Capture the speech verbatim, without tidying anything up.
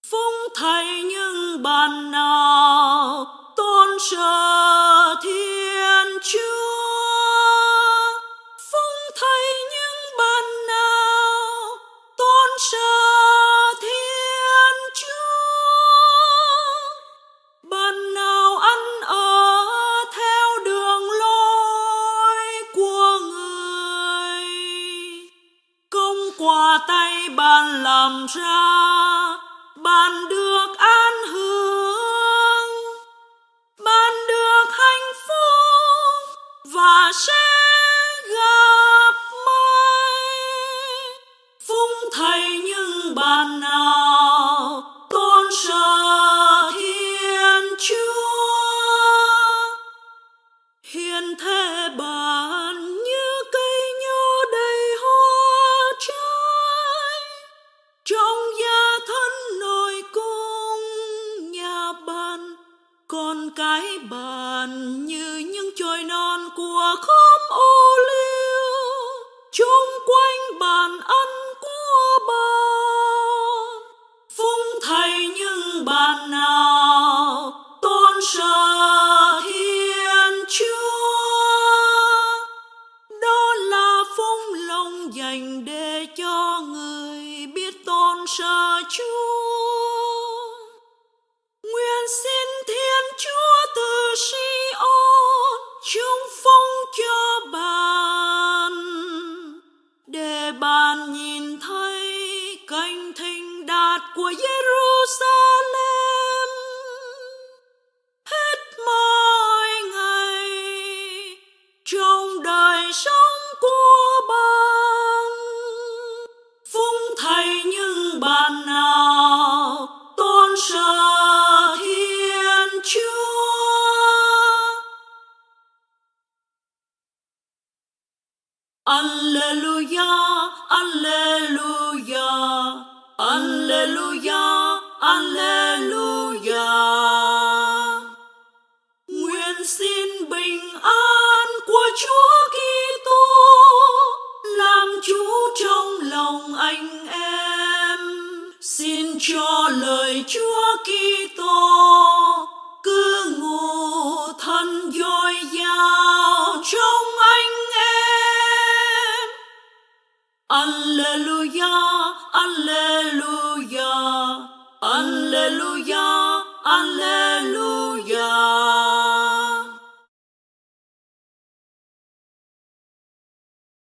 Phụng Thầy những bạn nào tôn sợ Thiên Chúa. Phụng Thầy những bạn nào tôn sợ Thiên Chúa. Bạn nào ăn ở theo đường lối của người, công quả tay bạn làm ra, bạn được an hưởng, bạn được hạnh phúc và sẽ gặp may. Phụng Thầy những bạn nào tôn sợ Thiên Chúa. Hiện thế bạn như cây nho đầy hoa trái, trong gia thân nội cung nhà bạn. Còn cái bạn như những chồi non của khóm ô liu, chung quanh bàn ăn của bạn. Phụng Thầy những bạn nào tôn sợ Thiên Chúa. Đó là phúc lòng dành để cho người biết tôn sợ Chúa. Nguyện xin Thiên Chúa từ Si-ôn chung phúc cho bạn, để bạn nhìn thấy cảnh thịnh đạt của Giê-ru-sa-lem hết mọi ngày trong đời sống của bạn. Phụng Thầy những bạn nào tôn sợ Thiên Chúa. Alleluia, Alleluia, Alleluia, Alleluia. Nguyện xin bình an của Chúa Kitô làm chủ trong lòng anh em. Xin cho lời Chúa Kitô cứ ngụ thân dồi dào trong anh em. Alleluia, Alleluia, Alleluia, Alleluia.